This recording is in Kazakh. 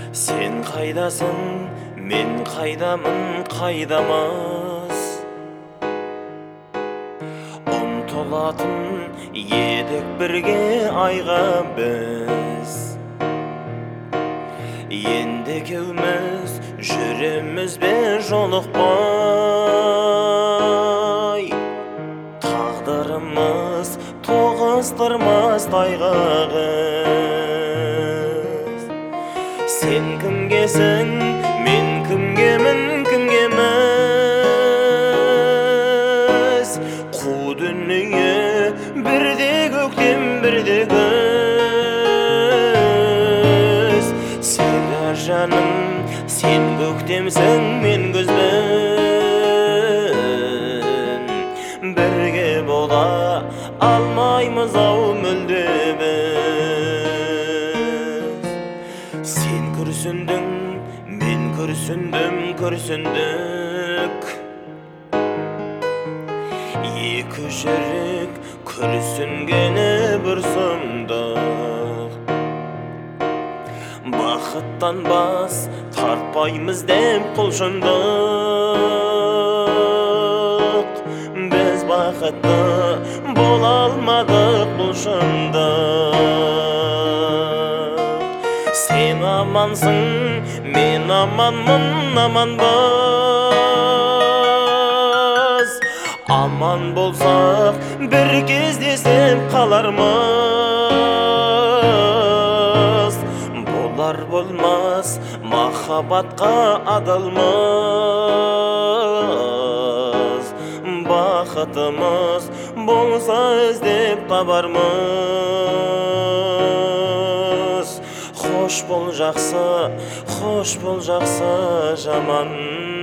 Sen қайдасың, мен қайдамын, қайдамыз. Ұмтылатын едік бірге айға біз. Енді екеуміз жүреміз бе жолықпай. Тағдырымыз тоғыстырмас тайғағыз. Сен кімгесің, мен кімгемін, кімгеміз. Қу дүние бірде көктем, бірде күз. Сені жаным, сен көктемсің, мен күзбін. Бірге бола алмаймыз ау мүлде біз. Сен күрсіндің, мен күрсіндім, күрсіндік. Екі жүрек күрсінгені бір сұмдық. Бақыттан бас тартпаймыз деп құлшындық. Біз бақытты бола алмадық бұл шындық. Сен амансың, мен аманмын, аманбыз. Аман болсақ, бір кездесіп қалармыз. Болар болмас, махаббатқа адалмыз. Бақытымыз болса іздеп табармыз. Хош бол жақсы, жаман.